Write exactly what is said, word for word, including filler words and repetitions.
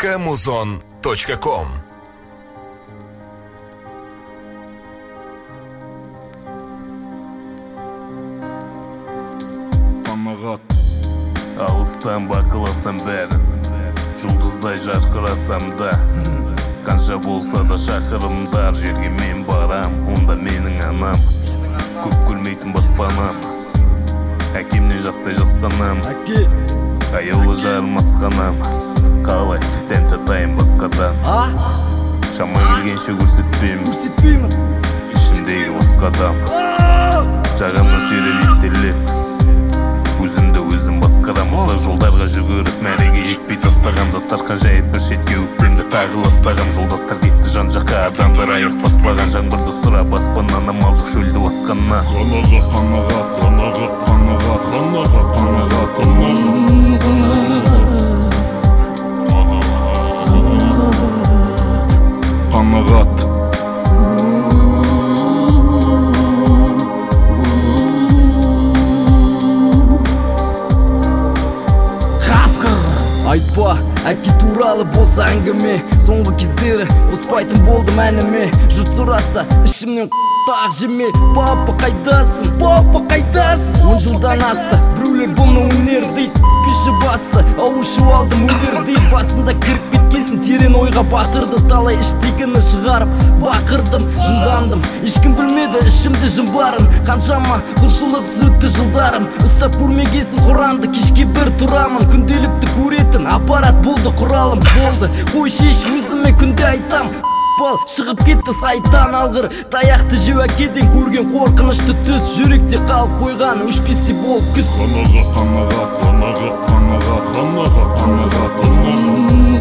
точка музон точка ком. Алыстан бақыласам бәрін, жұлдыздай жарқырасам да, қанша болса да шақырымдар, жерге мен барам, онда менің анам. Көп көрмейтін баспанам, әкемнен жастай жастанам, аяулы жарым асқанам. Қалай дәм татайын басқадан, шама келгенше көрсетпеймін ішімдегі басқа адам. Жағамда сүйреп жетелеп, өзімді өзім басқарам. Ұзақ жолдарға жүгіріп мәреге жетпей тастағам. Дастархан жайып бір шетке өкпемді тағы ластағам. Жолдастар кетті жан жаққа, адамдар аяқ баспаған. Жаңбырды сұрап аспаннан амал жоқ шөлді басқанна. Қанағат, қанағат, қанағат, қанағат, қанағат, қанағат, қанағат, қанағат. Айтпа, әке туралы болса әңгіме, соңғы кездері қоспайтын болдым әніме. Жұрт сұраса, ішімнен тақ жеме. Папа қайдасың, папа қайдасың? Он жылдан асты, біреулер бұны өнер дейді, пеші басты, ауышу алдым өнер дейді. Басында кіріп кеткесін терең ойға батырды, талай іштегіні шығарып бақырдым, жындандым. Ешкім білмеді ішімді жымбарын, қаншама құлшылықсыз өтті жылдарым. Ұстап көрмегесін құранды, кешке бір тұрамын, күнделікті көретін аппарат болды құралым. Болды, қой шеш, өзіме күнде айтам. Бал шығып кетті сайтан алғыр, таяқты жеу әкеден көрген қорқынышты түс. Жүректе қалып қойған өшпесте болып күс. Қанағат, қанағат, қанағат, қанағат, қанағат, қанағат, қанағат.